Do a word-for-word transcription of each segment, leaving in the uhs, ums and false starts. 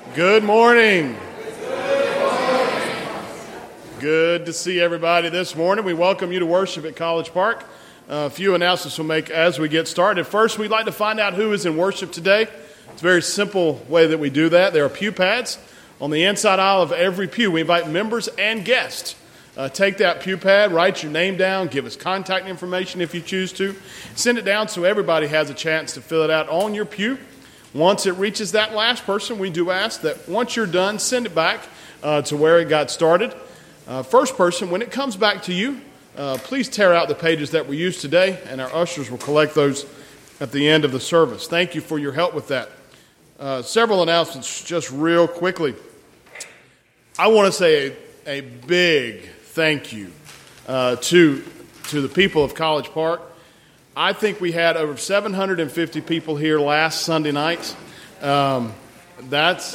Good morning. Good morning. Good to see everybody this morning. We welcome you to worship at College Park. Uh, a few announcements we'll make as we get started. First, we'd like to find out who is in worship today. It's a very simple way that we do that. There are pew pads on the inside aisle of every pew. We invite members and guests. Uh, take that pew pad, write your name down, give us contact information if you choose to. Send it down so everybody has a chance to fill it out on your pew. Once it reaches that last person, we do ask that once you're done, send it back uh, to where it got started. Uh, first person, when it comes back to you, uh, please tear out the pages that we used today, and our ushers will collect those at the end of the service. Thank you for your help with that. Uh, several announcements just real quickly. I want to say a, a big thank you uh, to, to the people of College Park. I think we had over seven hundred fifty people here last Sunday night. Um, that's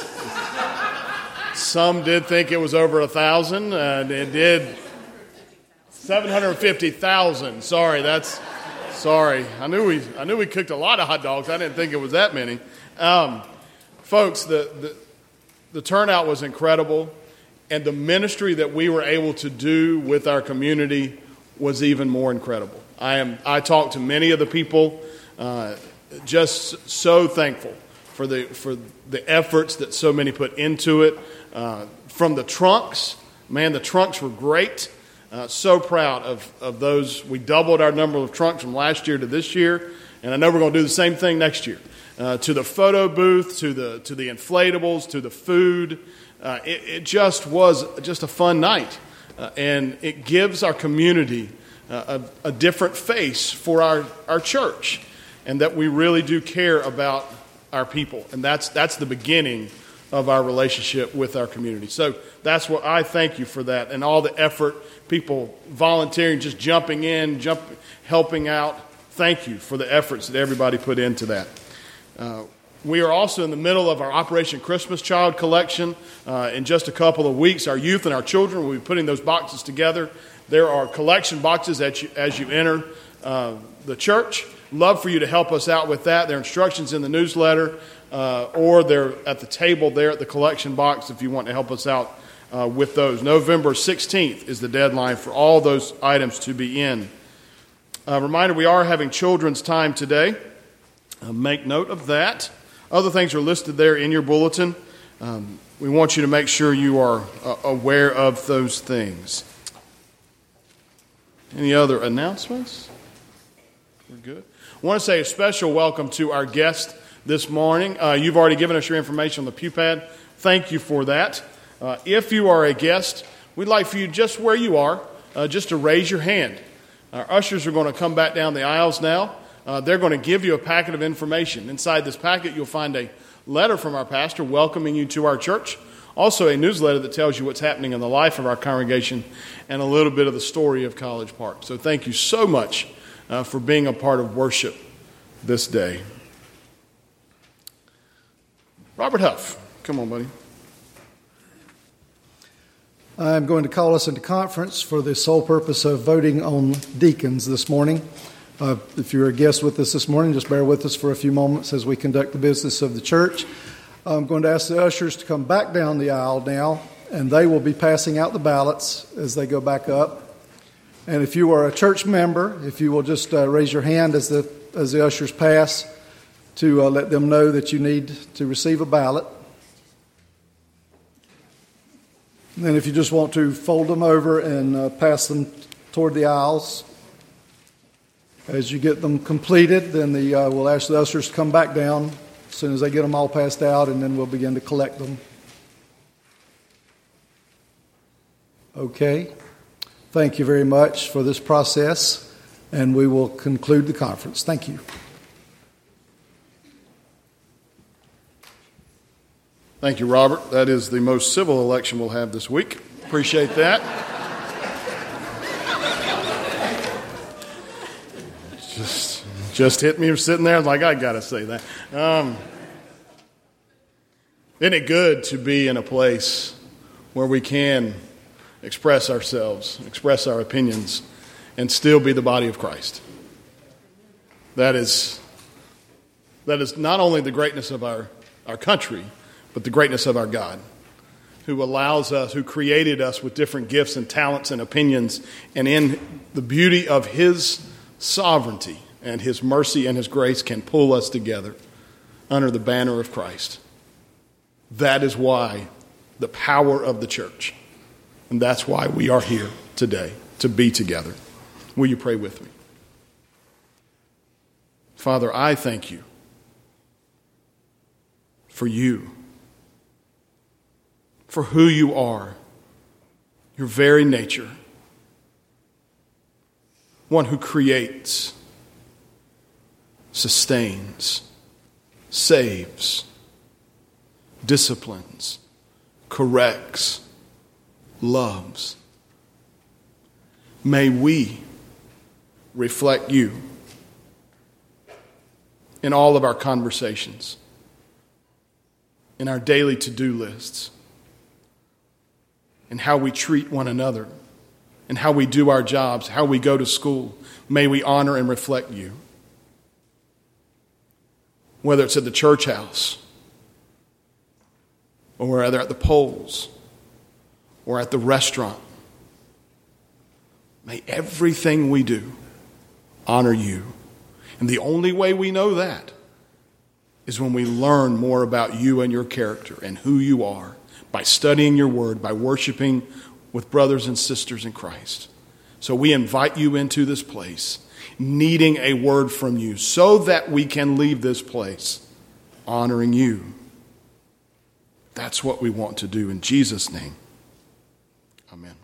some did think it was over a thousand, and it did seven hundred fifty thousand. Sorry, that's sorry. I knew we I knew we cooked a lot of hot dogs. I didn't think it was that many, um, folks. The, the the turnout was incredible, and the ministry that we were able to do with our community was even more incredible. I am. I talked to many of the people, uh, just so thankful for the for the efforts that so many put into it. Uh, from the trunks, man, the trunks were great. Uh, so proud of, of those. We doubled our number of trunks from last year to this year, and I know we're going to do the same thing next year. Uh, to the photo booth, to the to the inflatables, to the food, uh, it, it just was just a fun night, uh, and it gives our community A, a different face for our, our church, and that we really do care about our people. And that's that's the beginning of our relationship with our community. So that's what I thank you for that, and all the effort, people volunteering, just jumping in, jump, helping out. Thank you for the efforts that everybody put into that. Uh, we are also in the middle of our Operation Christmas Child collection. Uh, in just a couple of weeks, our youth and our children will be putting those boxes together. There are collection boxes as you, as you enter uh, the church. Love for you to help us out with that. There are instructions in the newsletter, uh, or they're at the table there at the collection box if you want to help us out uh, with those. November sixteenth is the deadline for all those items to be in. A reminder, we are having children's time today. Uh, make note of that. Other things are listed there in your bulletin. Um, we want you to make sure you are uh, aware of those things. Any other announcements? We're good. I want to say a special welcome to our guest this morning. Uh, you've already given us your information on the pew pad. Thank you for that. Uh, if you are a guest, we'd like for you just where you are, uh, just to raise your hand. Our ushers are going to come back down the aisles now. Uh, they're going to give you a packet of information. Inside this packet, you'll find a letter from our pastor welcoming you to our church. Also, a newsletter that tells you what's happening in the life of our congregation and a little bit of the story of College Park. So thank you so much uh, for being a part of worship this day. Robert Huff, come on, buddy. I'm going to call us into conference for the sole purpose of voting on deacons this morning. Uh, if you're a guest with us this morning, just bear with us for a few moments as we conduct the business of the church. I'm going to ask the ushers to come back down the aisle now, and they will be passing out the ballots as they go back up. And if you are a church member, if you will just uh, raise your hand as the as the ushers pass to uh, let them know that you need to receive a ballot. And then if you just want to fold them over and uh, pass them toward the aisles. As you get them completed, then the uh, we'll ask the ushers to come back down as soon as they get them all passed out, and then we'll begin to collect them. Okay. Thank you very much for this process, and we will conclude the conference. Thank you. Thank you, Robert. That is the most civil election we'll have this week. Appreciate that. Just, just hit me sitting there. I was like, I got to say that. Um, isn't it good to be in a place where we can express ourselves, express our opinions, and still be the body of Christ? That is, that is not only the greatness of our, our country, but the greatness of our God, who allows us, who created us with different gifts and talents and opinions, and in the beauty of his sovereignty and his mercy and his grace can pull us together under the banner of Christ. That is why the power of the church, and that's why we are here today, to be together. Will you pray with me? Father, I thank you for you, for who you are, your very nature, one who creates, sustains, saves, disciplines, corrects, loves. May we reflect you in all of our conversations, in our daily to-do lists, in how we treat one another, in how we do our jobs, how we go to school. May we honor and reflect you. Whether it's at the church house, or whether at the polls, or at the restaurant, may everything we do honor you. And the only way we know that is when we learn more about you and your character and who you are by studying your word, by worshiping with brothers and sisters in Christ. So we invite you into this place, needing a word from you so that we can leave this place honoring you. That's what we want to do in Jesus' name. Amen.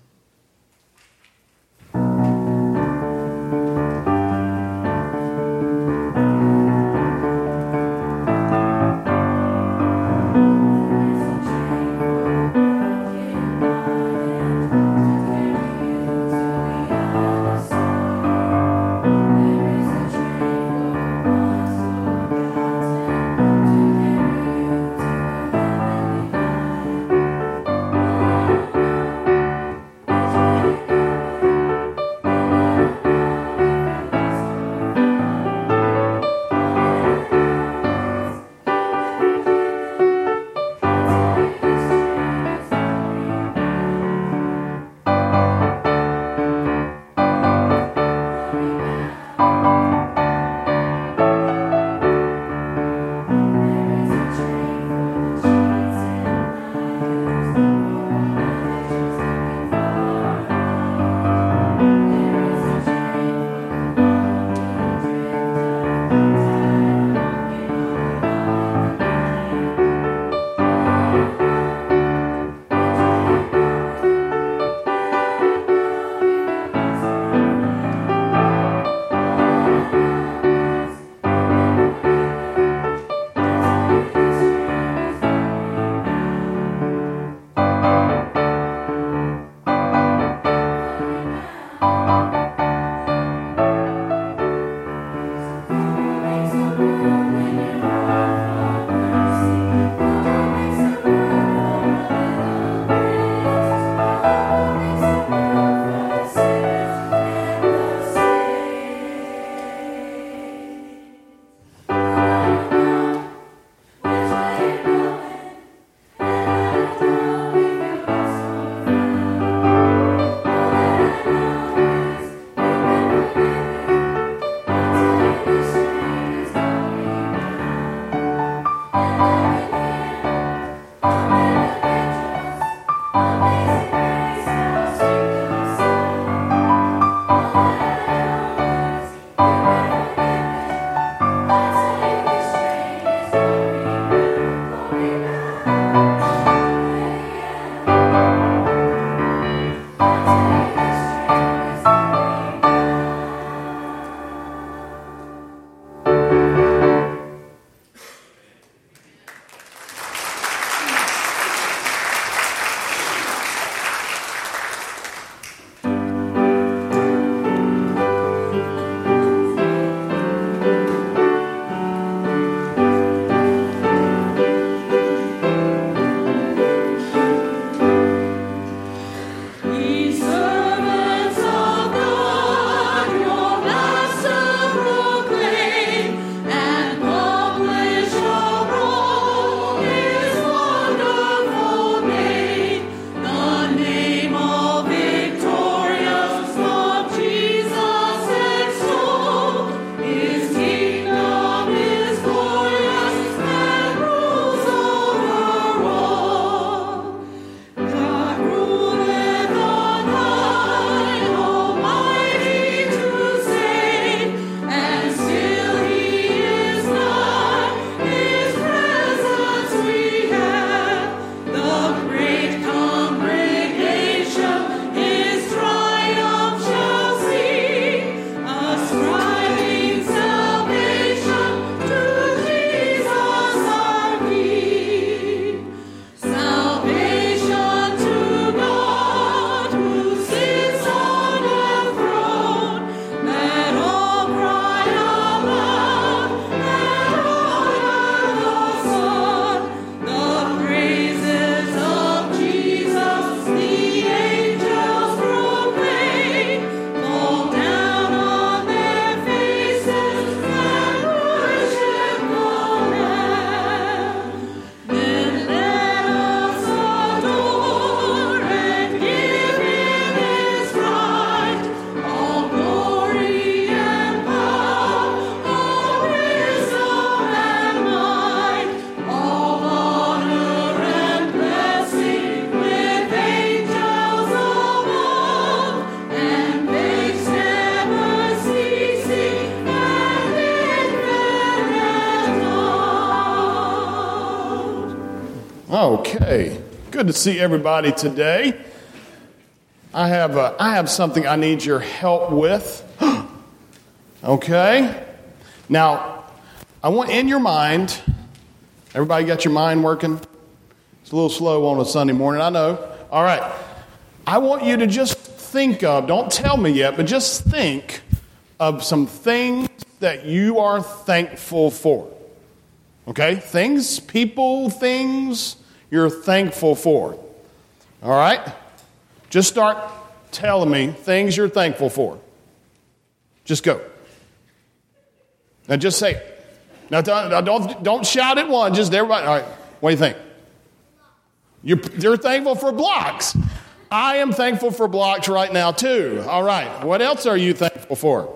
Okay, good to see everybody today. I have uh, I have something I need your help with. Okay, now I want in your mind. Everybody got your mind working? It's a little slow on a Sunday morning, I know. All right, I want you to just think of. Don't tell me yet, but just think of some things that you are thankful for. Okay? Things, people, things you're thankful for. All right? Just start telling me things you're thankful for. Just go. Now just say it. Now don't, don't, don't shout at one. Just everybody. All right. What do you think? You're, you're thankful for blocks. I am thankful for blocks right now too. All right. What else are you thankful for?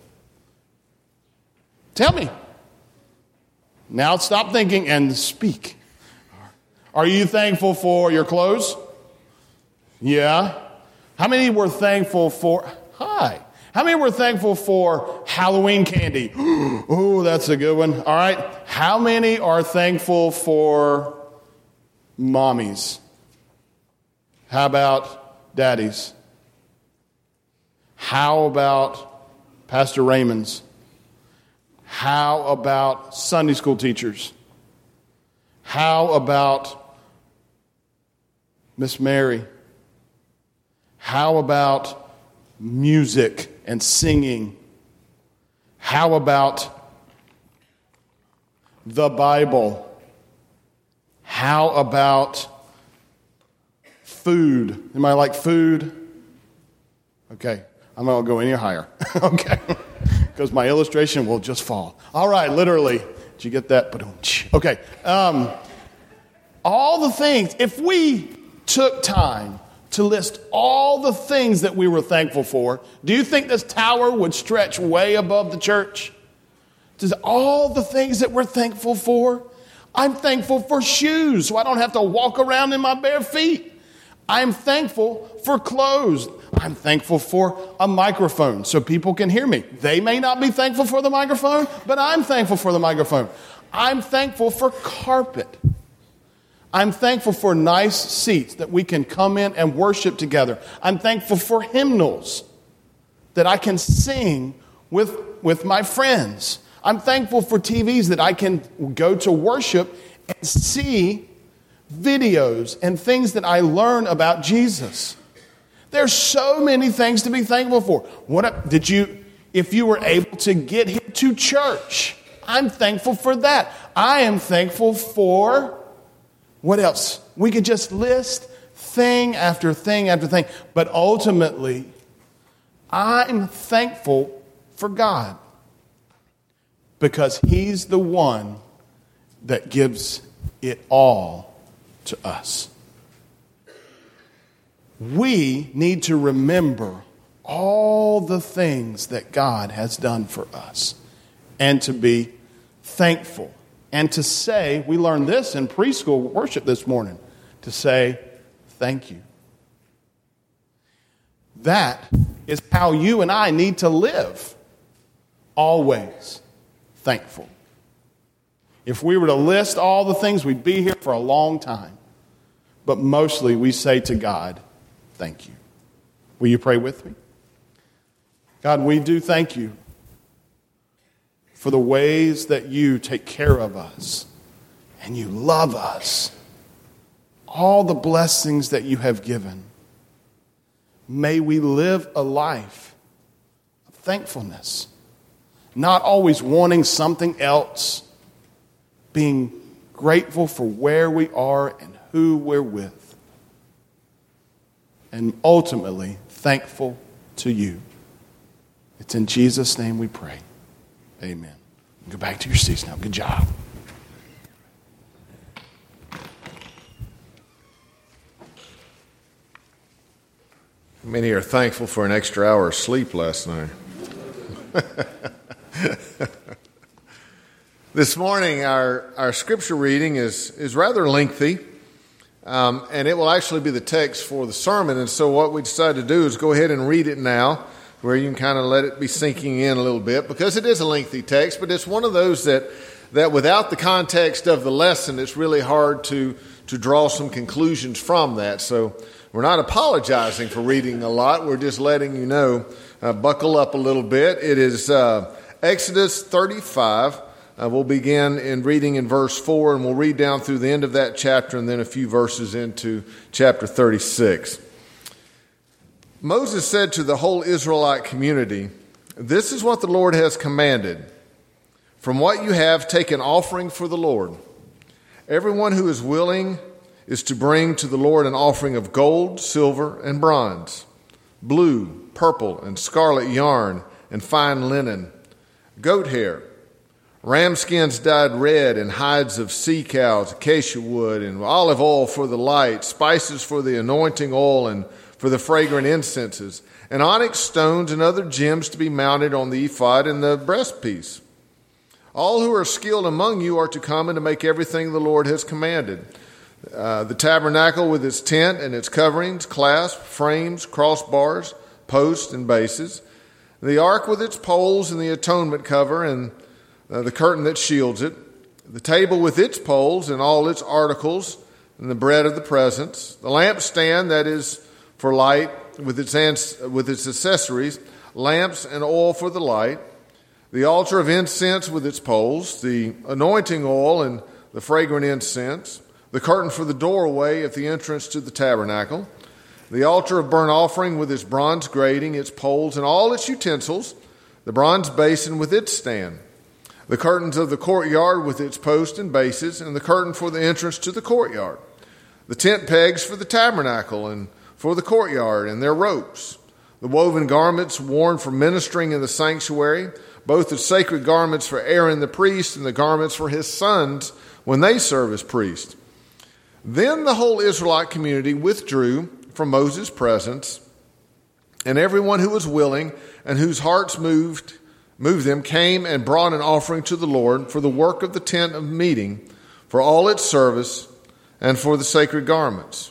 Tell me. Now stop thinking and speak. Are you thankful for your clothes? Yeah. How many were thankful for... Hi. How many were thankful for Halloween candy? Oh, that's a good one. All right. How many are thankful for mommies? How about daddies? How about Pastor Raymond's? How about Sunday school teachers? How about Miss Mary? How about music and singing? How about the Bible? How about food? Anybody like food? Okay, I'm not going to go any higher. Okay. Because my illustration will just fall. All right, literally. Did you get that? Okay. Um, all the things, if we took time to list all the things that we were thankful for, do you think this tower would stretch way above the church? Just all the things that we're thankful for. I'm thankful for shoes, so I don't have to walk around in my bare feet. I'm thankful for clothes. I'm thankful for a microphone so people can hear me. They may not be thankful for the microphone, but I'm thankful for the microphone. I'm thankful for carpet. I'm thankful for nice seats that we can come in and worship together. I'm thankful for hymnals that I can sing with, with my friends. I'm thankful for T Vs that I can go to worship and see videos and things that I learn about Jesus. There's so many things to be thankful for. What did you, if you were able to get here to church, I'm thankful for that. I am thankful for, what else? We could just list thing after thing after thing. But ultimately, I'm thankful for God because He's the one that gives it all to us. We need to remember all the things that God has done for us and to be thankful and to say, we learned this in preschool worship this morning, to say thank you. That is how you and I need to live, always thankful. If we were to list all the things, we'd be here for a long time. But mostly we say to God, thank you. Will you pray with me? God, we do thank you for the ways that you take care of us and you love us. All the blessings that you have given. May we live a life of thankfulness, not always wanting something else, being grateful for where we are and who we're with, and ultimately thankful to you. It's in Jesus' name we pray. Amen. Go back to your seats now. Good job. Many are thankful for an extra hour of sleep last night. This morning, our, our scripture reading is, is rather lengthy, um, and it will actually be the text for the sermon. And so what we decided to do is go ahead and read it now, where you can kind of let it be sinking in a little bit, because it is a lengthy text, but it's one of those that, that without the context of the lesson, it's really hard to, to draw some conclusions from that. So we're not apologizing for reading a lot. We're just letting you know, uh, buckle up a little bit. It is uh, Exodus thirty-five. Uh, we'll begin in reading in verse four, and we'll read down through the end of that chapter and then a few verses into chapter thirty-six. Moses said to the whole Israelite community, "This is what the Lord has commanded. From what you have, take an offering for the Lord. Everyone who is willing is to bring to the Lord an offering of gold, silver, and bronze, blue, purple, and scarlet yarn, and fine linen, goat hair, ram skins dyed red, and hides of sea cows, acacia wood, and olive oil for the light, spices for the anointing oil, and for the fragrant incenses, and onyx stones and other gems to be mounted on the ephod and the breastpiece. All who are skilled among you are to come and to make everything the Lord has commanded. Uh, the tabernacle with its tent and its coverings, clasp, frames, crossbars, posts, and bases. The ark with its poles and the atonement cover and uh, the curtain that shields it. The table with its poles and all its articles and the bread of the presence. The lampstand that is for light with its, ans- with its accessories, lamps and oil for the light. The altar of incense with its poles, the anointing oil and the fragrant incense, the curtain for the doorway at the entrance to the tabernacle, the altar of burnt offering with its bronze grating, its poles, and all its utensils, the bronze basin with its stand, the curtains of the courtyard with its posts and bases, and the curtain for the entrance to the courtyard, the tent pegs for the tabernacle and for the courtyard and their ropes, the woven garments worn for ministering in the sanctuary, both the sacred garments for Aaron the priest and the garments for his sons when they serve as priests. Then the whole Israelite community withdrew from Moses' presence, and everyone who was willing and whose hearts moved, moved them came and brought an offering to the Lord for the work of the tent of meeting, for all its service, and for the sacred garments.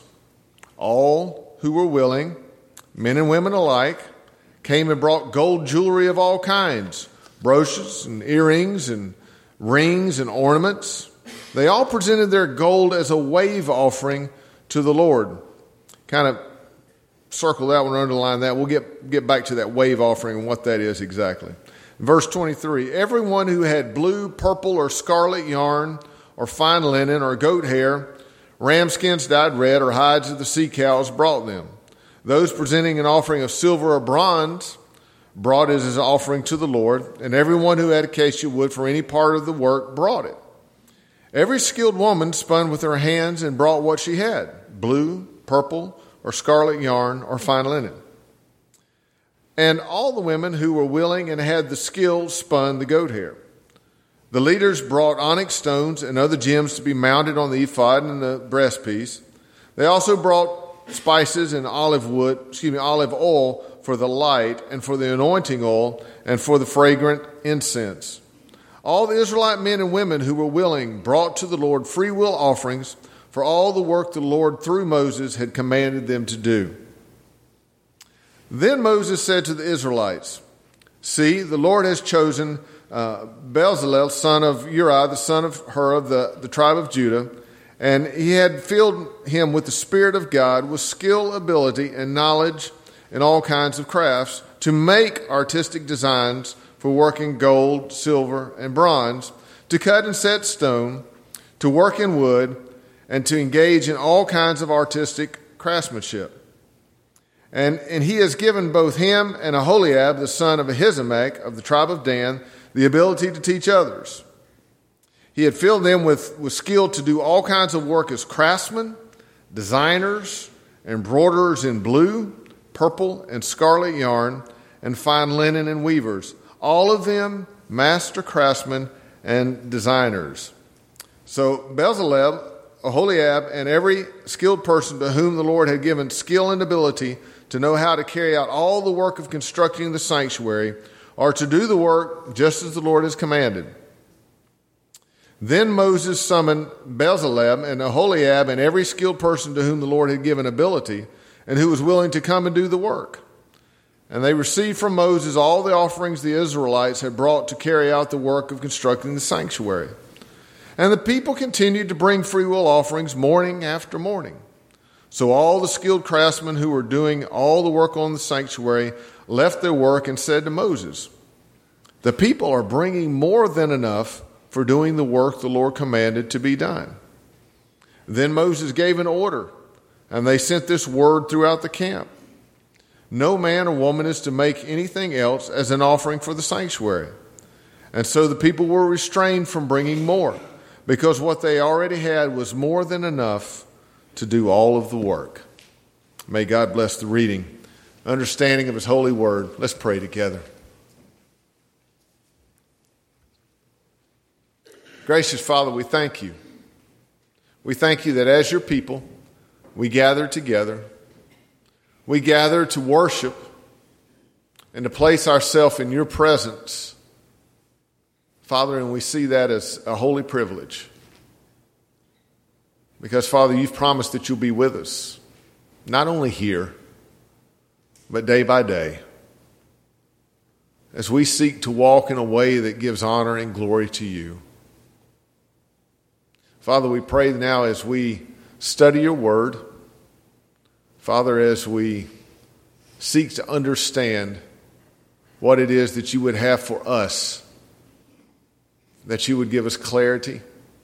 All who were willing, men and women alike, came and brought gold jewelry of all kinds, brooches and earrings and rings and ornaments. They all presented their gold as a wave offering to the Lord. Kind of circle that one, underline that. We'll get, get back to that wave offering and what that is exactly. Verse twenty-three, everyone who had blue, purple, or scarlet yarn, or fine linen, or goat hair, ram skins dyed red, or hides of the sea cows brought them. Those presenting an offering of silver or bronze brought it as an offering to the Lord, and everyone who had acacia wood for any part of the work brought it. Every skilled woman spun with her hands and brought what she had, blue, purple, or scarlet yarn, or fine linen. And all the women who were willing and had the skill spun the goat hair. The leaders brought onyx stones and other gems to be mounted on the ephod and the breastpiece. They also brought spices and olive wood, excuse me, olive oil for the light and for the anointing oil and for the fragrant incense. All the Israelite men and women who were willing brought to the Lord free will offerings for all the work the Lord through Moses had commanded them to do. Then Moses said to the Israelites, "See, the Lord has chosen uh, Bezalel, son of Uri, the son of Hur of the, the tribe of Judah, and he had filled him with the Spirit of God, with skill, ability, and knowledge in all kinds of crafts, to make artistic designs for working gold, silver, and bronze, to cut and set stone, to work in wood, and to engage in all kinds of artistic craftsmanship. And, and he has given both him and Aholiab, the son of Ahisamach of the tribe of Dan, the ability to teach others. He had filled them with, with skill to do all kinds of work as craftsmen, designers, embroiderers in blue, purple, and scarlet yarn, and fine linen and weavers, all of them master craftsmen and designers. So Bezalel, Aholiab, and every skilled person to whom the Lord had given skill and ability to know how to carry out all the work of constructing the sanctuary, are to do the work just as the Lord has commanded. Then Moses summoned Bezalel and Aholiab and every skilled person to whom the Lord had given ability and who was willing to come and do the work. And they received from Moses all the offerings the Israelites had brought to carry out the work of constructing the sanctuary. And the people continued to bring freewill offerings morning after morning. So all the skilled craftsmen who were doing all the work on the sanctuary left their work and said to Moses, "The people are bringing more than enough for doing the work the Lord commanded to be done." Then Moses gave an order, and they sent this word throughout the camp: "No man or woman is to make anything else as an offering for the sanctuary." And so the people were restrained from bringing more, because what they already had was more than enough to do all of the work. May God bless the reading, understanding of His holy word. Let's pray together. Gracious Father, we thank you. We thank you that as your people, we gather together. We gather to worship and to place ourselves in your presence, Father, and we see that as a holy privilege. Because, Father, you've promised that you'll be with us, not only here, but day by day, as we seek to walk in a way that gives honor and glory to you. Father, we pray now as we study your word, Father, as we seek to understand what it is that you would have for us, that you would give us clarity.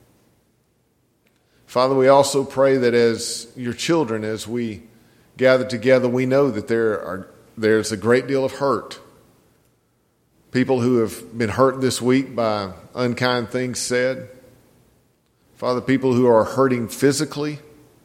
Father, we also pray that as your children, as we gather together, we know that there are there's a great deal of hurt. People who have been hurt this week by unkind things said. Father, people who are hurting physically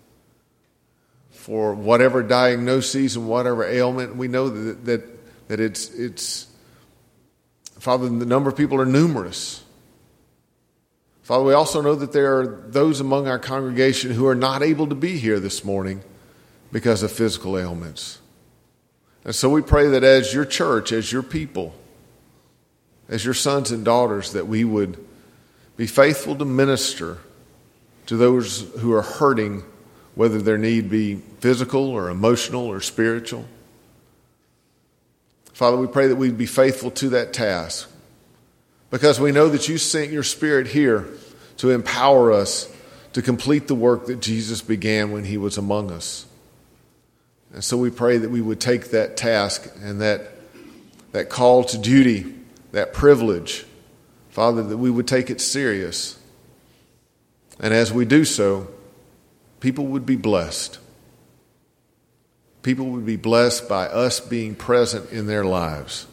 for whatever diagnoses and whatever ailment. We know that that, that it's, it's, Father, the number of people are numerous. Father, we also know that there are those among our congregation who are not able to be here this morning because of physical ailments. And so we pray that as your church, as your people, as your sons and daughters, that we would be faithful to minister to those who are hurting, whether their need be physical or emotional or spiritual. Father, we pray that we'd be faithful to that task, because we know that you sent your Spirit here to empower us to complete the work that Jesus began when he was among us. And so we pray that we would take that task and that, that call to duty, that privilege, Father, that we would take it serious. And as we do so, people would be blessed. People would be blessed by us being present in their lives.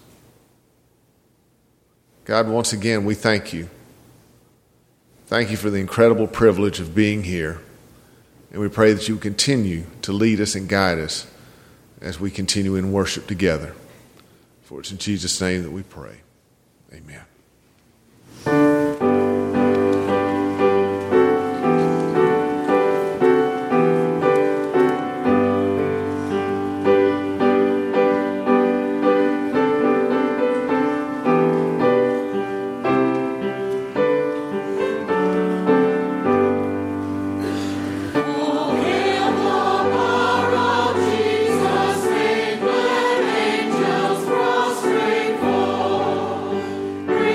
God, once again, we thank you. Thank you for the incredible privilege of being here. And we pray that you continue to lead us and guide us as we continue in worship together. For it's in Jesus' name that we pray. Amen. Bring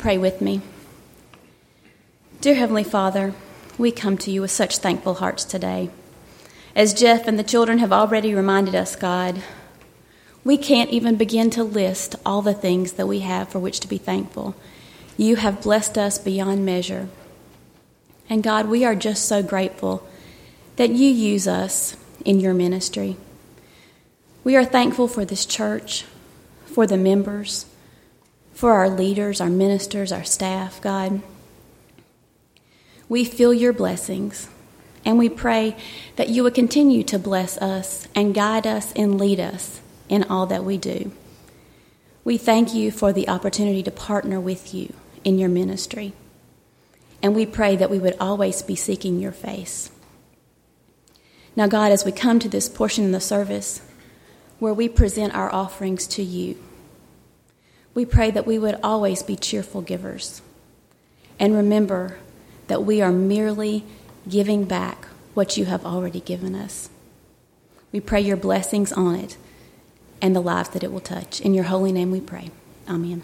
pray with me? Dear Heavenly Father, we come to you with such thankful hearts today. As Jeff and the children have already reminded us, God, we can't even begin to list all the things that we have for which to be thankful. You have blessed us beyond measure. And God, we are just so grateful that you use us in your ministry. We are thankful for this church, for the members, for our leaders, our ministers, our staff, God. We feel your blessings, and we pray that you would continue to bless us and guide us and lead us in all that we do. We thank you for the opportunity to partner with you in your ministry, and we pray that we would always be seeking your face. Now, God, as we come to this portion of the service where we present our offerings to you, we pray that we would always be cheerful givers and remember that we are merely giving back what you have already given us. We pray your blessings on it and the lives that it will touch. In your holy name we pray. Amen.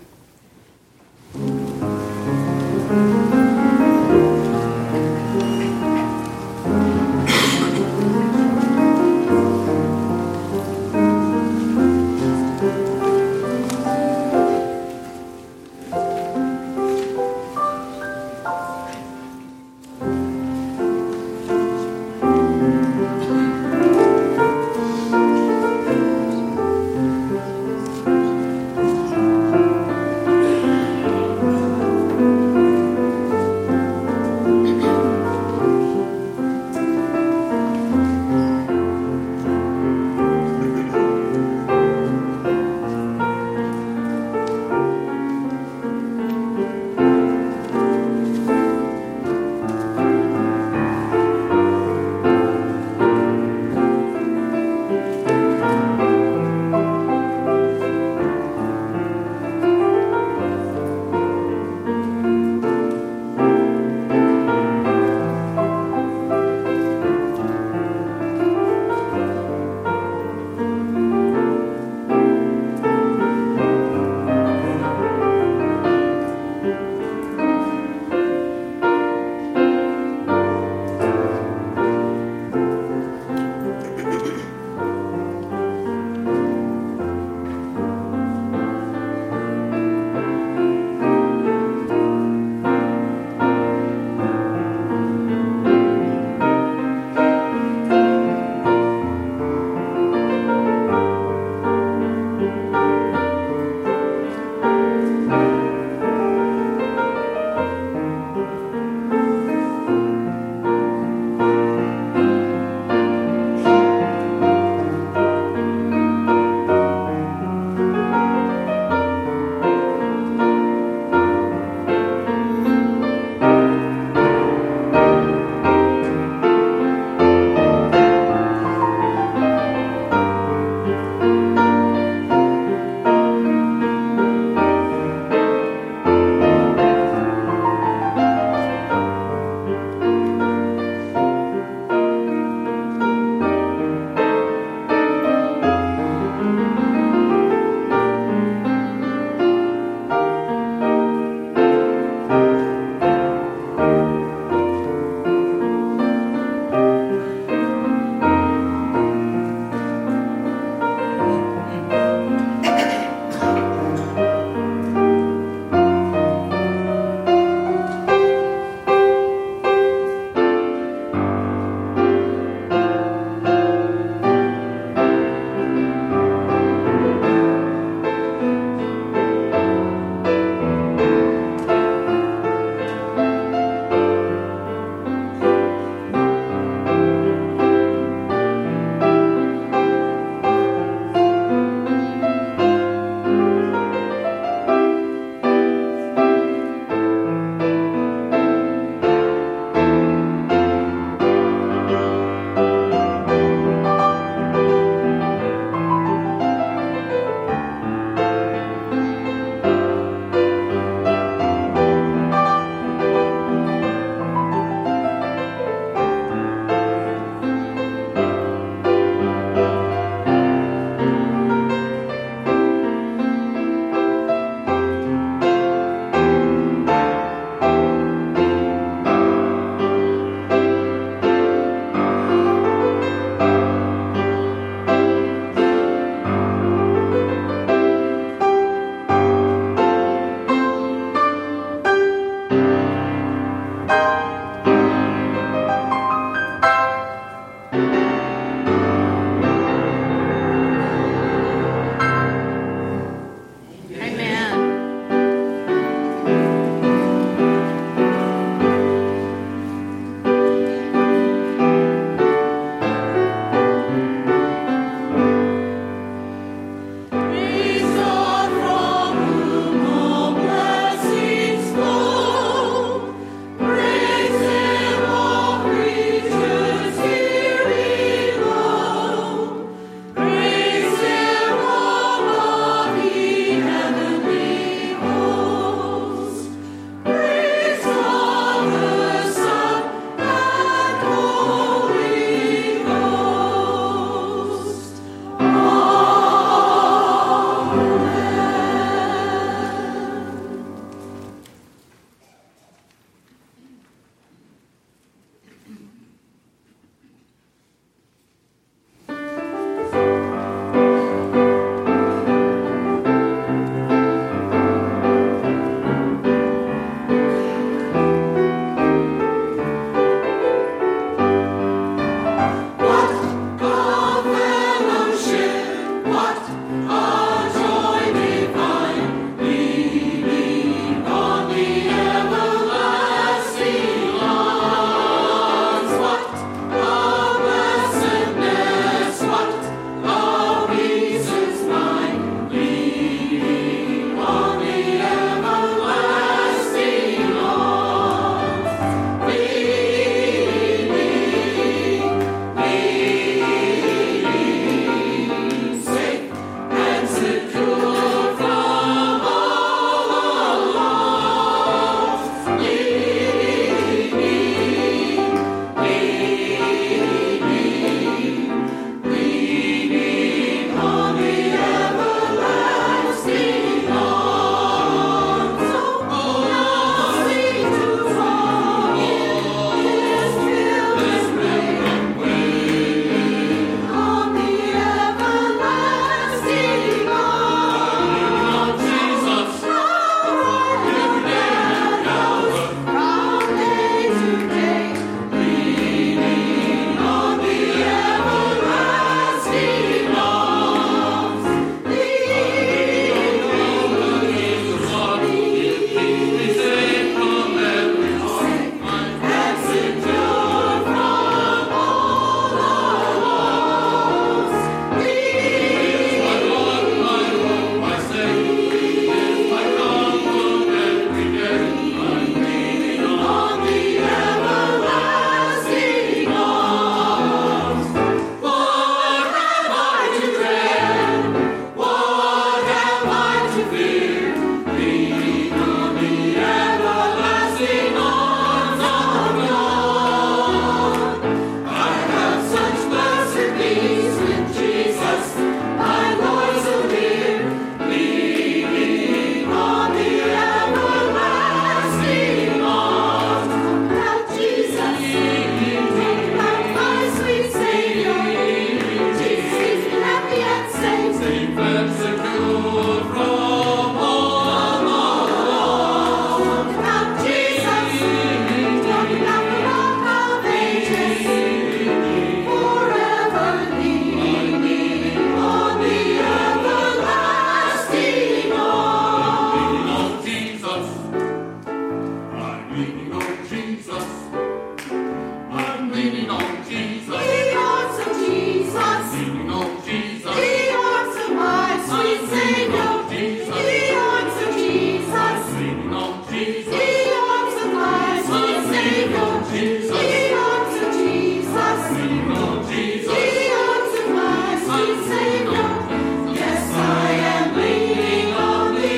leaning on Jesus. I'm leaning on Jesus. The arms of Jesus. Leaning on Jesus. The arms of my sweet Savior. Jesus. The arms of Jesus. Leaning on Jesus. The arms of my sweet Savior. Jesus. The arms of Jesus. Leaning on Jesus. The arms of my sweet Savior. Yes, I am leaning on the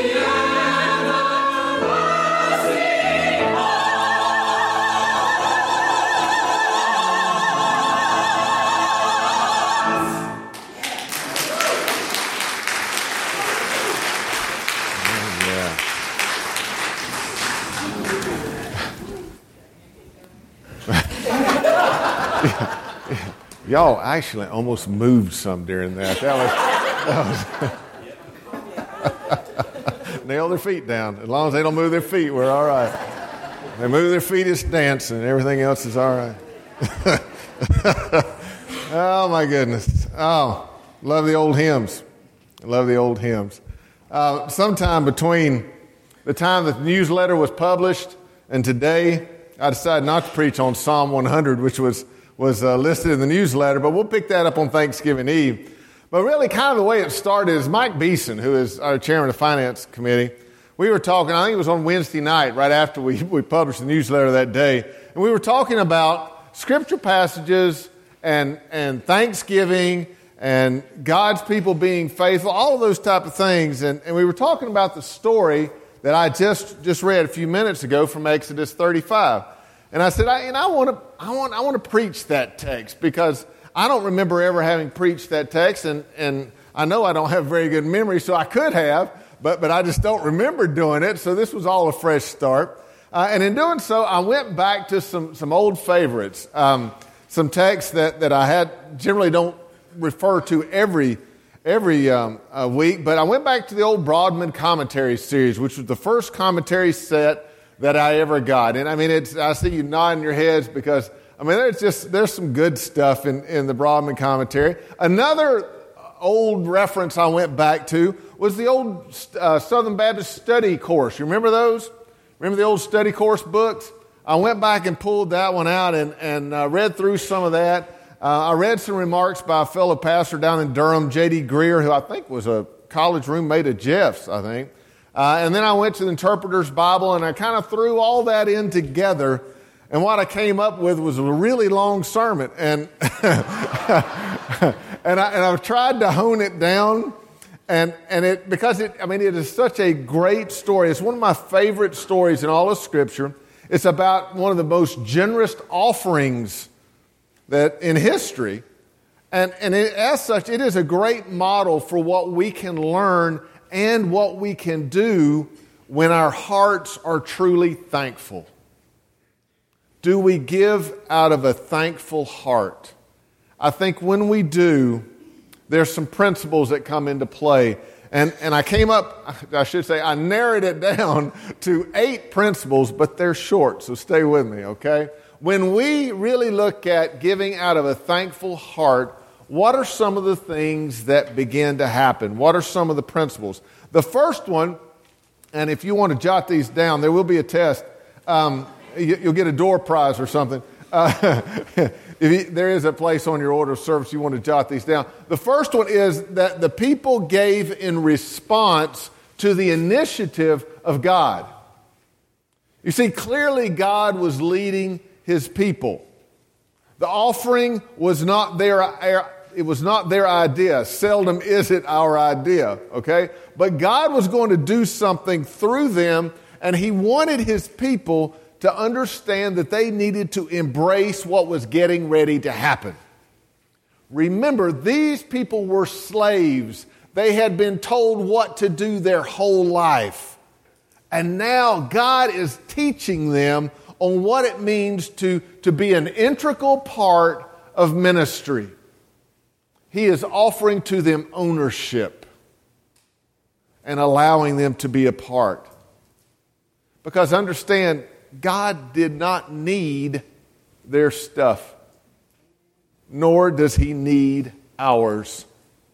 Y'all actually almost moved some during that. That was, that was nail their feet down. As long as they don't move their feet, we're all right. They move their feet, it's dancing. Everything else is all right. Oh, my goodness. Oh, love the old hymns. Love the old hymns. Uh, sometime between the time that the newsletter was published and today, I decided not to preach on Psalm one hundred, which was was uh, listed in the newsletter, but we'll pick that up on Thanksgiving Eve. But really, kind of the way it started is Mike Beeson, who is our chairman of the Finance Committee. We were talking, I think it was on Wednesday night, right after we, we published the newsletter that day, and we were talking about scripture passages and, and Thanksgiving and God's people being faithful, all of those type of things. And, and we were talking about the story that I just, just read a few minutes ago from Exodus thirty-five. And I said, I, and I want to, I want, I want to preach that text because I don't remember ever having preached that text, and, and I know I don't have very good memory, so I could have, but, but I just don't remember doing it. So this was all a fresh start. Uh, and in doing so, I went back to some, some old favorites, um, some texts that, that I had generally don't refer to every every um, uh, week, but I went back to the old Broadman commentary series, which was the first commentary set that I ever got. And I mean, it's, I see you nodding your heads because, I mean, there's just, there's some good stuff in, in the Broadman commentary. Another old reference I went back to was the old uh, Southern Baptist study course. You remember those? Remember the old study course books? I went back and pulled that one out and, and uh, read through some of that. Uh, I read some remarks by a fellow pastor down in Durham, J D Greer, who I think was a college roommate of Jeff's, I think. Uh, and then I went to the Interpreter's Bible, and I kind of threw all that in together. And what I came up with was a really long sermon. And and, I, and I've tried to hone it down. And, and it, because it, I mean, it is such a great story. It's one of my favorite stories in all of Scripture. It's about one of the most generous offerings that in history. And, and it, as such, it is a great model for what we can learn and what we can do when our hearts are truly thankful. Do we give out of a thankful heart? I think when we do, there's some principles that come into play. And, and I came up, I should say, I narrowed it down to eight principles, but they're short, so stay with me, okay? When we really look at giving out of a thankful heart, what are some of the things that begin to happen? What are some of the principles? The first one, and if you want to jot these down, there will be a test. Um, you, you'll get a door prize or something. Uh, if you, there is a place on your order of service you want to jot these down. The first one is that the people gave in response to the initiative of God. You see, clearly God was leading His people. The offering was not their, it was not their idea. Seldom is it our idea, okay? But God was going to do something through them, and He wanted His people to understand that they needed to embrace what was getting ready to happen. Remember, these people were slaves. They had been told what to do their whole life. And now God is teaching them on what it means to, to be an integral part of ministry. He is offering to them ownership and allowing them to be a part. Because understand, God did not need their stuff, nor does He need ours.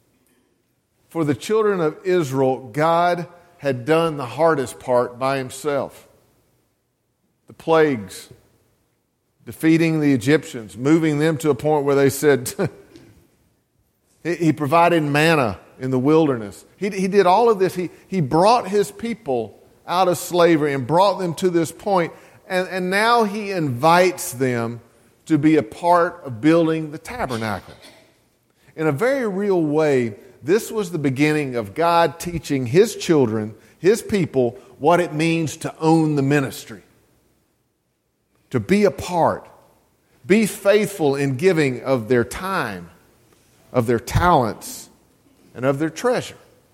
For the children of Israel, God had done the hardest part by Himself. The plagues, defeating the Egyptians, moving them to a point where they said, he provided manna in the wilderness. He, he did all of this. He, he brought his people out of slavery and brought them to this point, and, and now he invites them to be a part of building the tabernacle. In a very real way, this was the beginning of God teaching his children, his people, what it means to own the ministry. To be a part. Be faithful in giving of their time, of their talents, and of their treasure.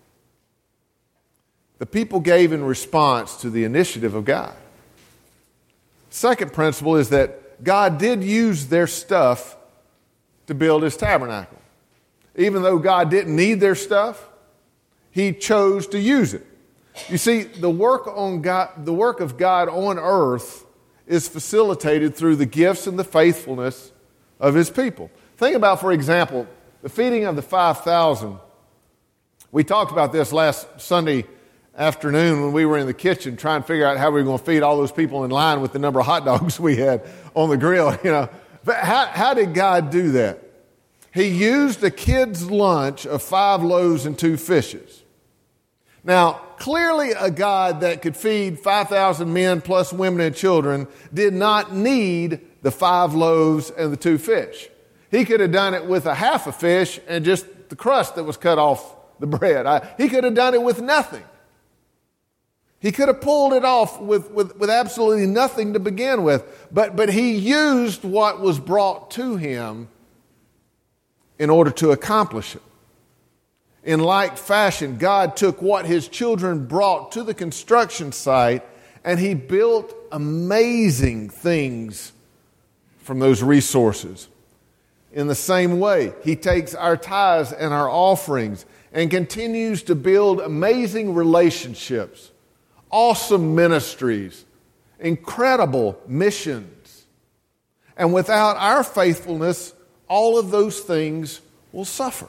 The people gave in response to the initiative of God. Second principle is that God did use their stuff to build his tabernacle. Even though God didn't need their stuff, he chose to use it. You see, the work on God, the work of God on earth is facilitated through the gifts and the faithfulness of his people. Think about, for example, the feeding of the five thousand. We talked about this last Sunday afternoon when we were in the kitchen trying to figure out how we were going to feed all those people in line with the number of hot dogs we had on the grill. You know, but how, how did God do that? He used a kid's lunch of five loaves and two fishes. Now, clearly a God that could feed five thousand men plus women and children did not need the five loaves and the two fish. He could have done it with a half a fish and just the crust that was cut off the bread. I, he could have done it with nothing. He could have pulled it off with, with, with absolutely nothing to begin with. But, but he used what was brought to him in order to accomplish it. In like fashion, God took what his children brought to the construction site and he built amazing things from those resources. In the same way, he takes our tithes and our offerings and continues to build amazing relationships, awesome ministries, incredible missions. And without our faithfulness, all of those things will suffer.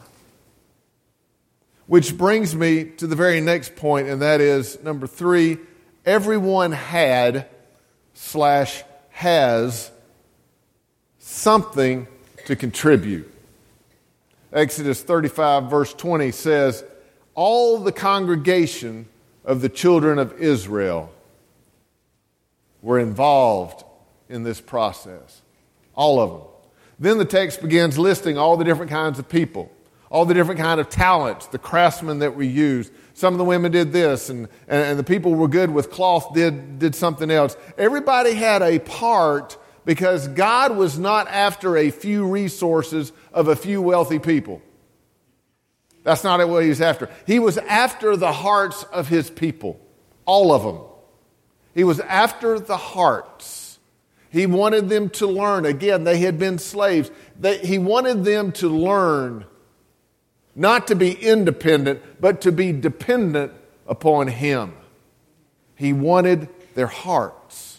Which brings me to the very next point, and that is, number three, everyone had slash has something to contribute. Exodus thirty-five verse twenty says, all the congregation of the children of Israel were involved in this process. All of them. Then the text begins listing all the different kinds of people, all the different kind of talents, the craftsmen that were used. Some of the women did this, and, and, and the people who were good with cloth did, did something else. Everybody had a part because God was not after a few resources of a few wealthy people. That's not what he was after. He was after the hearts of his people, all of them. He was after the hearts. He wanted them to learn. Again, they had been slaves. They, he wanted them to learn not to be independent, but to be dependent upon him. He wanted their hearts.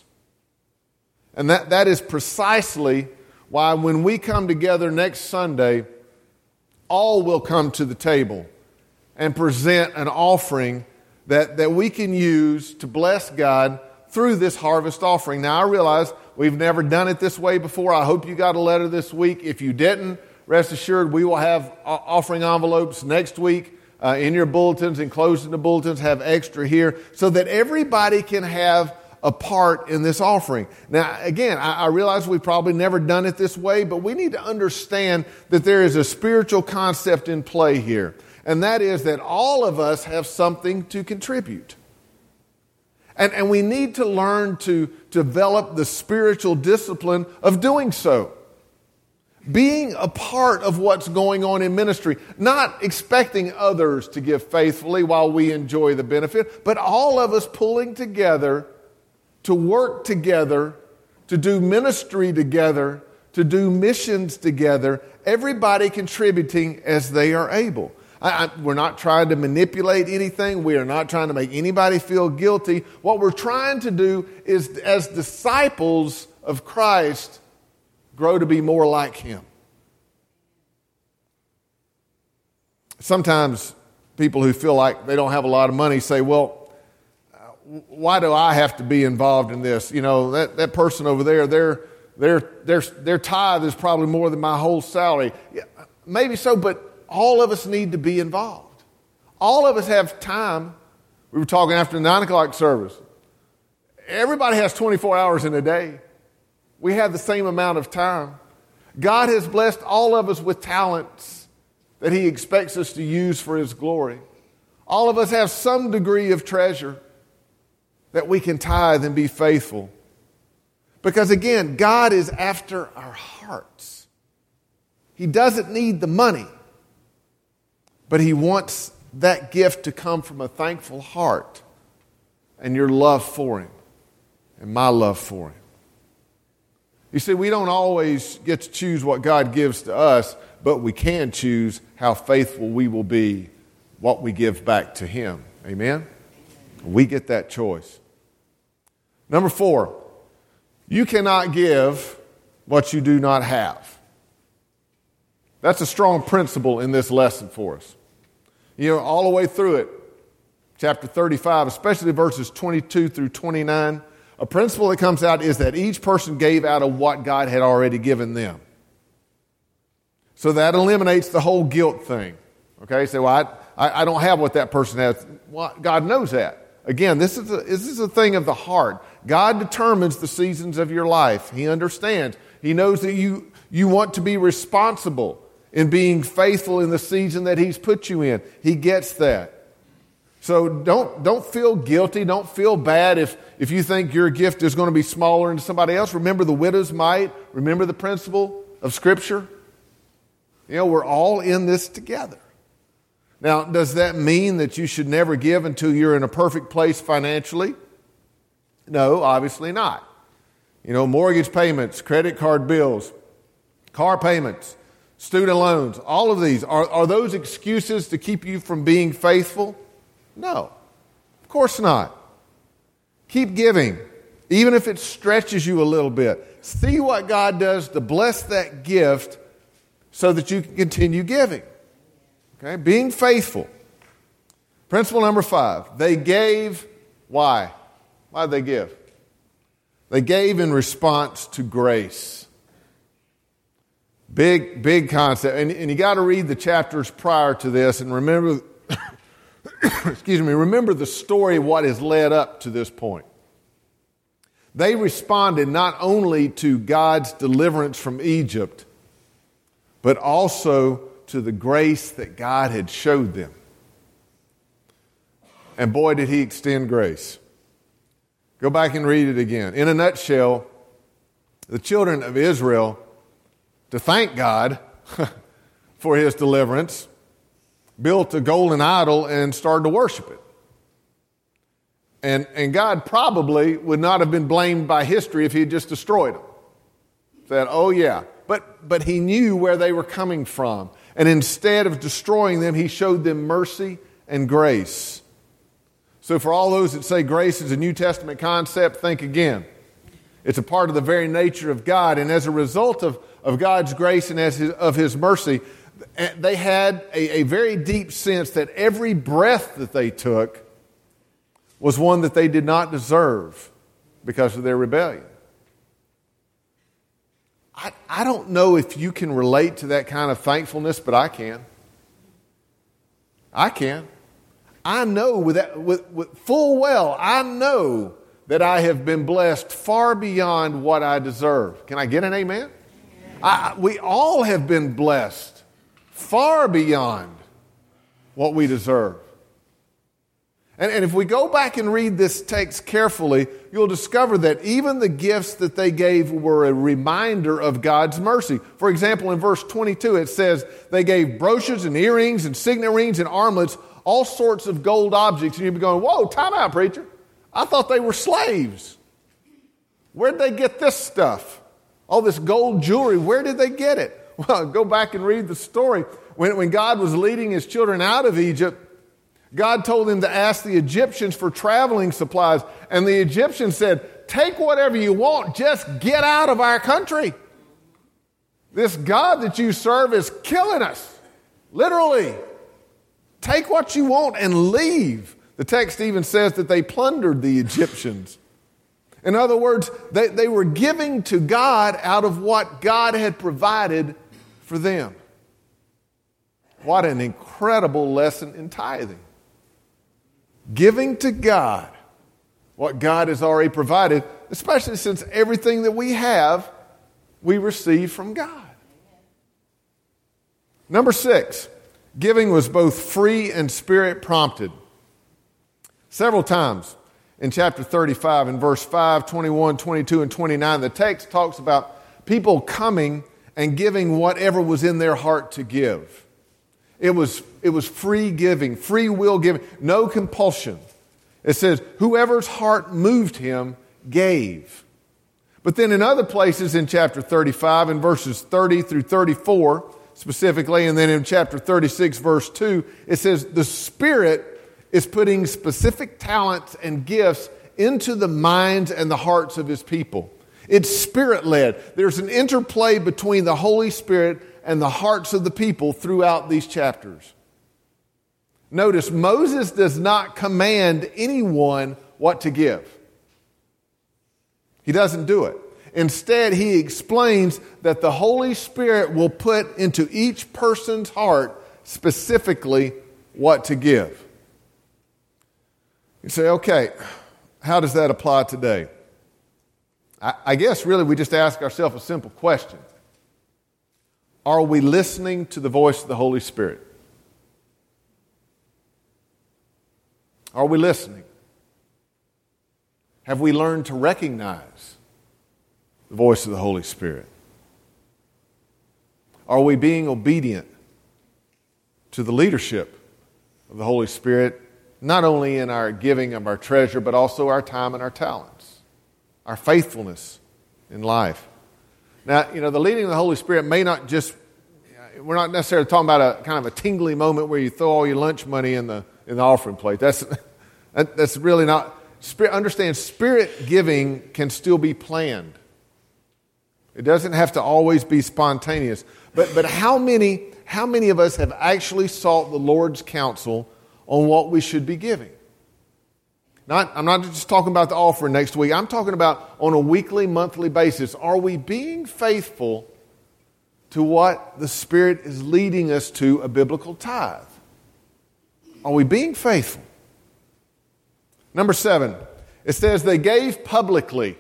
And that, that is precisely why when we come together next Sunday, all will come to the table and present an offering that, that we can use to bless God through this harvest offering. Now, I realize we've never done it this way before. I hope you got a letter this week. If you didn't, rest assured we will have offering envelopes next week uh, in your bulletins, enclosed in the bulletins, have extra here, so that everybody can have a part in this offering. Now, again, I, I realize we've probably never done it this way, but we need to understand that there is a spiritual concept in play here, and that is that all of us have something to contribute. And, and we need to learn to develop the spiritual discipline of doing so. Being a part of what's going on in ministry, not expecting others to give faithfully while we enjoy the benefit, but all of us pulling together to work together, to do ministry together, to do missions together, everybody contributing as they are able. I, I, we're not trying to manipulate anything. We are not trying to make anybody feel guilty. What we're trying to do is, as disciples of Christ, grow to be more like him. Sometimes people who feel like they don't have a lot of money say, well, why do I have to be involved in this? You know, that, that person over there, their, their, their, their tithe is probably more than my whole salary. Yeah, maybe so, but all of us need to be involved. All of us have time. We were talking after the nine o'clock service. Everybody has twenty-four hours in a day. We have the same amount of time. God has blessed all of us with talents that He expects us to use for His glory. All of us have some degree of treasure that we can tithe and be faithful. Because again, God is after our hearts. He doesn't need the money, but He wants that gift to come from a thankful heart and your love for Him and my love for Him. You see, we don't always get to choose what God gives to us, but we can choose how faithful we will be, what we give back to Him. Amen? We get that choice. Number four, you cannot give what you do not have. That's a strong principle in this lesson for us. You know, all the way through it, chapter thirty-five, especially verses twenty-two through twenty-nine, a principle that comes out is that each person gave out of what God had already given them. So that eliminates the whole guilt thing. Okay, so well, I, I don't have what that person has. Well, God knows that. Again, this is, a, this is a thing of the heart. God determines the seasons of your life. He understands. He knows that you, you want to be responsible in being faithful in the season that He's put you in. He gets that. So don't, don't feel guilty. Don't feel bad if, if you think your gift is going to be smaller than somebody else. Remember the widow's mite. Remember the principle of Scripture. You know, we're all in this together. Now, does that mean that you should never give until you're in a perfect place financially? No, obviously not. You know, mortgage payments, credit card bills, car payments, student loans, all of these, are, are those excuses to keep you from being faithful? No, of course not. Keep giving, even if it stretches you a little bit. See what God does to bless that gift so that you can continue giving. Okay, being faithful. Principle number five, they gave, why? Why did they give? They gave in response to grace. Big, big concept. And, and you got to read the chapters prior to this and remember, excuse me, remember the story of what has led up to this point. They responded not only to God's deliverance from Egypt, but also to the grace that God had showed them. And boy, did He extend grace. Go back and read it again. In a nutshell, the children of Israel, to thank God for His deliverance, built a golden idol and started to worship it. And, and God probably would not have been blamed by history if He had just destroyed them. Said, oh yeah. But, but He knew where they were coming from. And instead of destroying them, He showed them mercy and grace. So for all those that say grace is a New Testament concept, think again. It's a part of the very nature of God. And as a result of, of God's grace and as his, of His mercy, they had a, a very deep sense that every breath that they took was one that they did not deserve because of their rebellion. I, I don't know if you can relate to that kind of thankfulness, but I can. I can. I know with, that, with, with full well, I know that I have been blessed far beyond what I deserve. Can I get an amen? I, we all have been blessed far beyond what we deserve. And, and if we go back and read this text carefully, you'll discover that even the gifts that they gave were a reminder of God's mercy. For example, in verse twenty-two, it says they gave brooches and earrings and signet rings and armlets, all sorts of gold objects. And you'd be going, whoa, time out, preacher. I thought they were slaves. Where'd they get this stuff? All this gold jewelry, where did they get it? Well, go back and read the story. When, when God was leading His children out of Egypt, God told Him to ask the Egyptians for traveling supplies. And the Egyptians said, take whatever you want, just get out of our country. This God that you serve is killing us. Literally. Take what you want and leave. The text even says that they plundered the Egyptians. In other words, they, they were giving to God out of what God had provided for them. What an incredible lesson in tithing. Giving to God what God has already provided, especially since everything that we have, we receive from God. Number six, giving was both free and spirit prompted. Several times in chapter thirty-five, in verse five, twenty-one, twenty-two, and twenty-nine, the text talks about people coming and giving whatever was in their heart to give. It was, it was free giving, free will giving, no compulsion. It says, whoever's heart moved him gave. But then in other places in chapter thirty-five, in verses thirty through thirty-four specifically, and then in chapter thirty-six, verse two, it says, the Spirit is putting specific talents and gifts into the minds and the hearts of His people. It's Spirit-led. There's an interplay between the Holy Spirit and the hearts of the people throughout these chapters. Notice, Moses does not command anyone what to give. He doesn't do it. Instead, he explains that the Holy Spirit will put into each person's heart specifically what to give. You say, okay, how does that apply today? I, I guess really we just ask ourselves a simple question. Are we listening to the voice of the Holy Spirit? Are we listening? Have we learned to recognize the voice of the Holy Spirit? Are we being obedient to the leadership of the Holy Spirit, not only in our giving of our treasure, but also our time and our talents, our faithfulness in life? Now, you know, the leading of the Holy Spirit may not just, we're not necessarily talking about a kind of a tingly moment where you throw all your lunch money in the in the offering plate. That's that, that's really not, spirit, understand, spirit giving can still be planned. It doesn't have to always be spontaneous. But but how many how many of us have actually sought the Lord's counsel on what we should be giving? Not, I'm not just talking about the offering next week. I'm talking about on a weekly, monthly basis. Are we being faithful to what the Spirit is leading us to, a biblical tithe? Are we being faithful? Number seven, it says they gave publicly.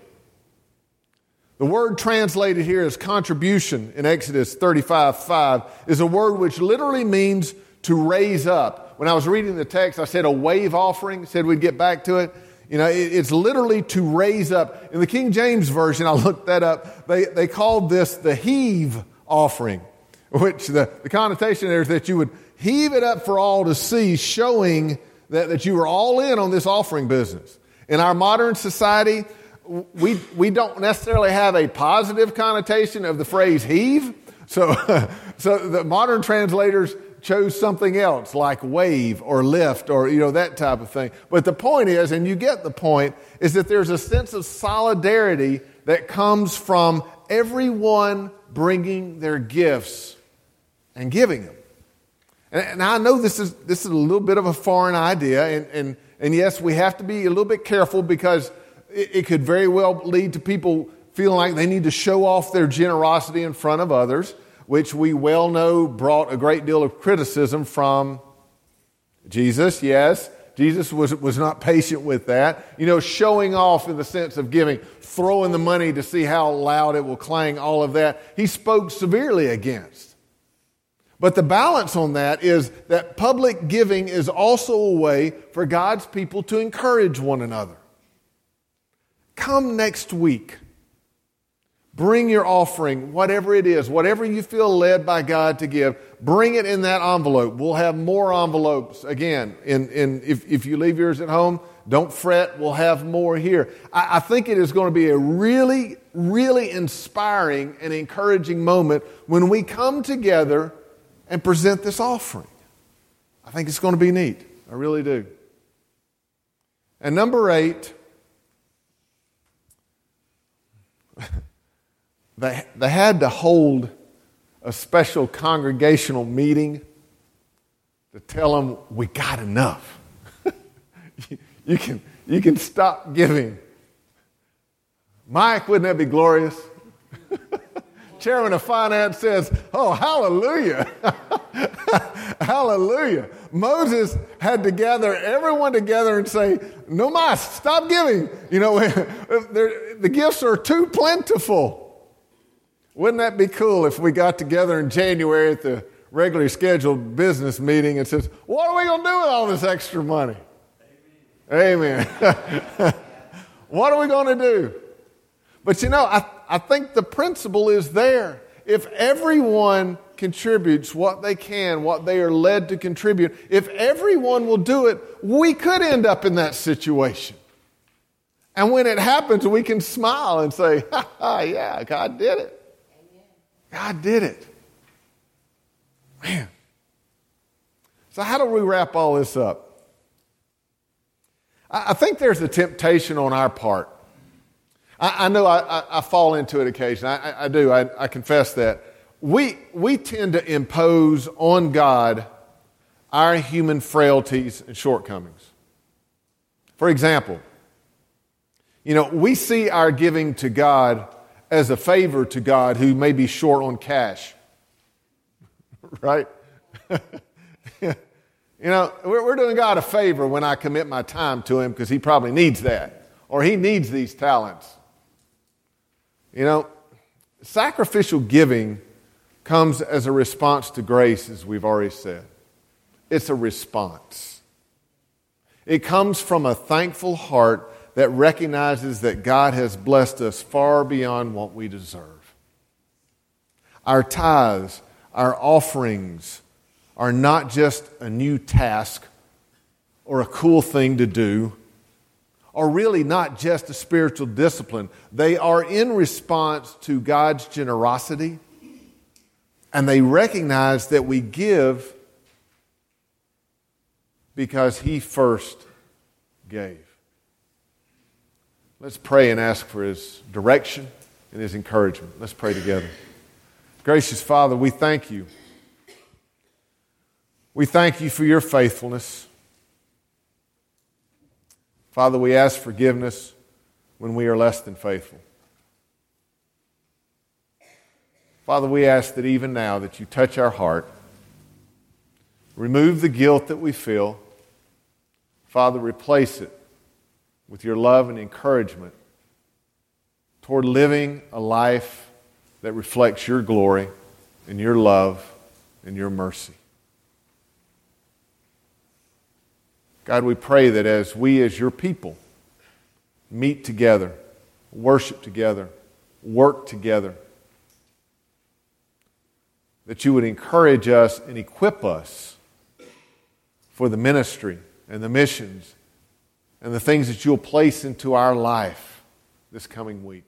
The word translated here as contribution in Exodus thirty-five five is a word which literally means to raise up. When I was reading the text, I said a wave offering, said we'd get back to it. You know, it's literally to raise up. In the King James Version, I looked that up, they, they called this the heave offering, which the, the connotation there is that you would heave it up for all to see, showing that, that you were all in on this offering business. In our modern society, we we don't necessarily have a positive connotation of the phrase heave. So, so the modern translators chose something else like wave or lift or, you know, that type of thing. But the point is, and you get the point, is that there's a sense of solidarity that comes from everyone bringing their gifts and giving them. And, and I know this is this is a little bit of a foreign idea, and and, and yes, we have to be a little bit careful because it, it could very well lead to people feeling like they need to show off their generosity in front of others, which we well know brought a great deal of criticism from Jesus. Yes, Jesus was, was not patient with that. You know, showing off in the sense of giving, throwing the money to see how loud it will clang, all of that, he spoke severely against. But the balance on that is that public giving is also a way for God's people to encourage one another. Come next week. Bring your offering, whatever it is, whatever you feel led by God to give, bring it in that envelope. We'll have more envelopes again. In, in, if, if you leave yours at home, don't fret, we'll have more here. I, I think it is going to be a really, really inspiring and encouraging moment when we come together and present this offering. I think it's going to be neat. I really do. And number eight, They, they had to hold a special congregational meeting to tell them we got enough. you can, you can stop giving. Mike, wouldn't that be glorious? Chairman of Finance says, oh, hallelujah. Hallelujah. Moses had to gather everyone together and say, no mas, stop giving. You know, the gifts are too plentiful. Wouldn't that be cool if we got together in January at the regularly scheduled business meeting and says, what are we going to do with all this extra money? Amen. Amen. What are we going to do? But you know, I, I think the principle is there. If everyone contributes what they can, what they are led to contribute, if everyone will do it, we could end up in that situation. And when it happens, we can smile and say, ha ha, yeah, God did it. God did it. Man. So how do we wrap all this up? I, I think there's a temptation on our part. I, I know I, I, I fall into it occasionally. I, I, I do. I, I confess that. We, we tend to impose on God our human frailties and shortcomings. For example, you know, we see our giving to God as a favor to God who may be short on cash. Right? You know, we're, we're doing God a favor when I commit my time to Him because He probably needs that. Or He needs these talents. You know, sacrificial giving comes as a response to grace, as we've already said. It's a response. It comes from a thankful heart that recognizes that God has blessed us far beyond what we deserve. Our tithes, our offerings are not just a new task or a cool thing to do, or really not just a spiritual discipline. They are in response to God's generosity, and they recognize that we give because He first gave. Let's pray and ask for His direction and His encouragement. Let's pray together. Gracious Father, we thank You. We thank You for Your faithfulness. Father, we ask forgiveness when we are less than faithful. Father, we ask that even now that You touch our heart, remove the guilt that we feel. Father, replace it with Your love and encouragement toward living a life that reflects Your glory and Your love and Your mercy. God, we pray that as we as Your people meet together, worship together, work together, that You would encourage us and equip us for the ministry and the missions and the things that You'll place into our life this coming week.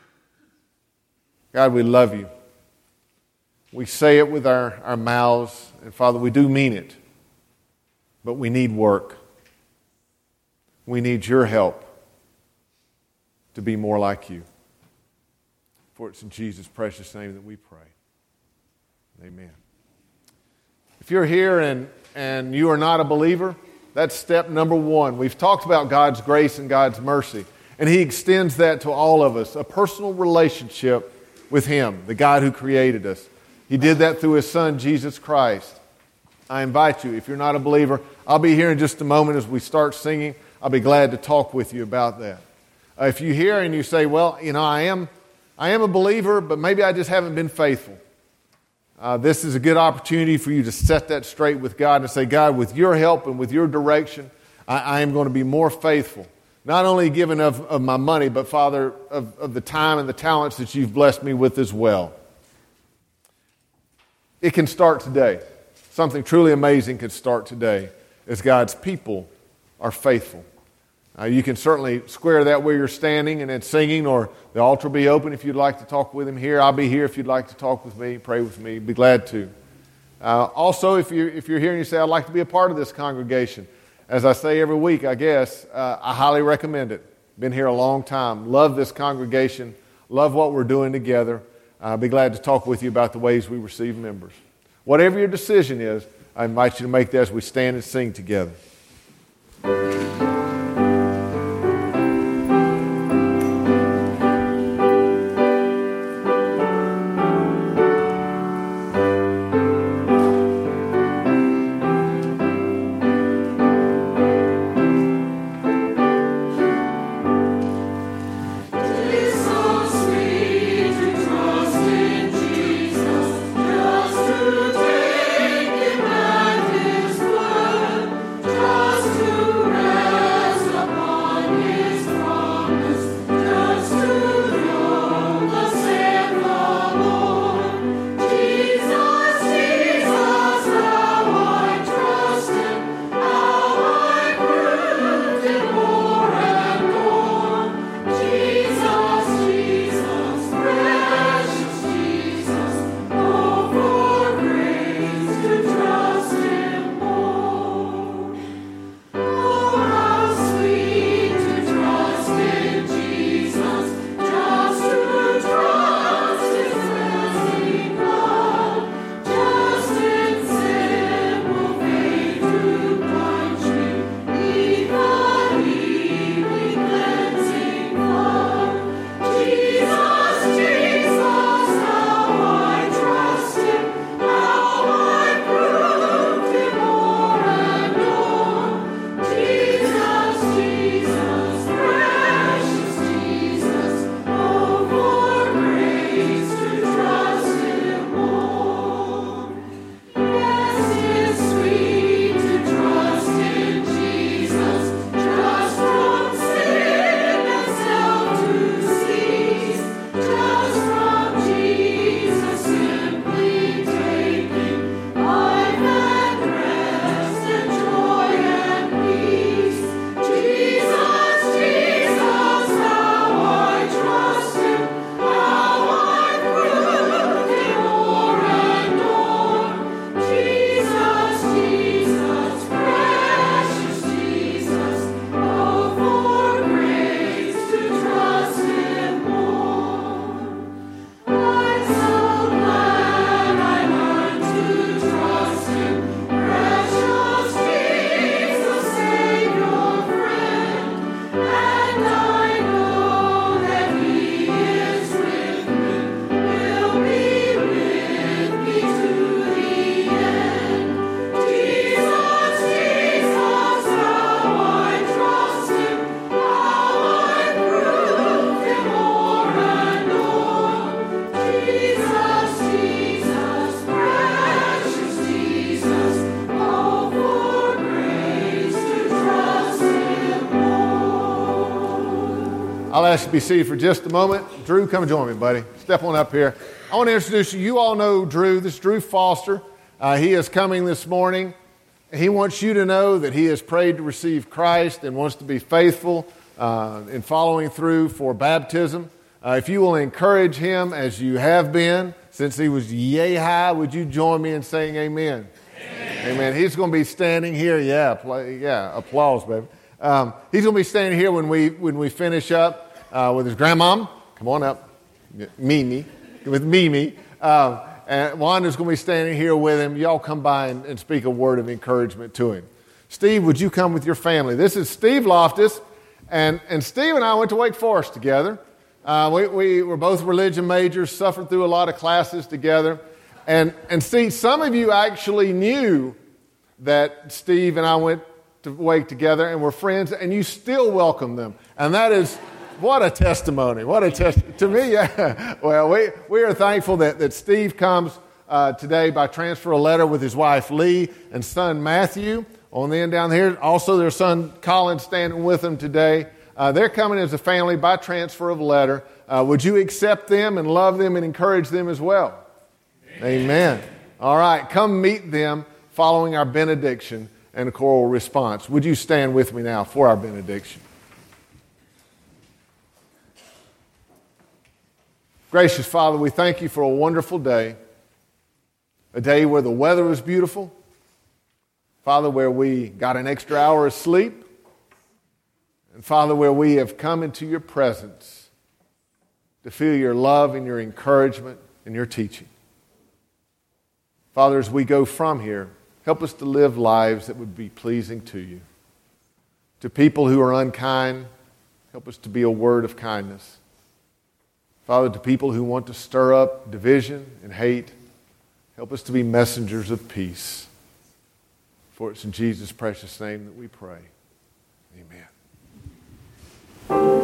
God, we love You. We say it with our, our mouths, and Father, we do mean it, but we need work. We need Your help to be more like You. For it's in Jesus' precious name that we pray. Amen. If you're here and, and you are not a believer, that's step number one. We've talked about God's grace and God's mercy, and He extends that to all of us, a personal relationship with Him, the God who created us. He did that through His Son, Jesus Christ. I invite you, if you're not a believer, I'll be here in just a moment as we start singing. I'll be glad to talk with you about that. Uh, if you're here and you say, well, you know, I am, I am a believer, but maybe I just haven't been faithful. Uh, this is a good opportunity for you to set that straight with God and say, God, with Your help and with Your direction, I, I am going to be more faithful. Not only giving of, of my money, but Father, of, of the time and the talents that You've blessed me with as well. It can start today. Something truly amazing can start today as God's people are faithful. Uh, you can certainly square that where you're standing and then singing, or the altar will be open if you'd like to talk with Him here. I'll be here if you'd like to talk with me, pray with me. Be glad to. Uh, also, if you're, if you're here and you say, I'd like to be a part of this congregation, as I say every week, I guess, uh, I highly recommend it. Been here a long time. Love this congregation. Love what we're doing together. I'll be glad to talk with you about the ways we receive members. Whatever your decision is, I invite you to make that as we stand and sing together. ask you to be seated for just a moment. Drew, come and join me, buddy. Step on up here. I want to introduce you. You all know Drew. This is Drew Foster. Uh, he is coming this morning. He wants you to know that he has prayed to receive Christ and wants to be faithful uh, in following through for baptism. Uh, if you will encourage him as you have been since he was yay high, would you join me in saying amen? Amen. Amen. He's going to be standing here. Yeah, play, yeah. Applause, baby. Um, he's going to be standing here when we when we finish up uh, with his grandmom. Come on up, Mimi, with Mimi. Um, and Wanda's going to be standing here with him. Y'all come by and, and speak a word of encouragement to him. Steve, would you come with your family? This is Steve Loftus, and and Steve and I went to Wake Forest together. Uh, we, we were both religion majors, suffered through a lot of classes together. And, and see, some of you actually knew that Steve and I went to Wake together and were friends, and you still welcome them. And that is, what a testimony. What a test to me, yeah. Well, we, we are thankful that, that Steve comes uh, today by transfer of letter with his wife Lee and son Matthew on the end down here. Also, their son Colin standing with them today. Uh, they're coming as a family by transfer of letter. Uh, would you accept them and love them and encourage them as well? Amen. Amen. All right, come meet them following our benediction and a choral response. Would you stand with me now for our benediction? Gracious Father, we thank you for a wonderful day, a day where the weather was beautiful. Father, where we got an extra hour of sleep. And Father, where we have come into your presence to feel your love and your encouragement and your teaching. Father, as we go from here, help us to live lives that would be pleasing to you. To people who are unkind, help us to be a word of kindness. Father, to people who want to stir up division and hate, help us to be messengers of peace. For it's in Jesus' precious name that we pray. Amen.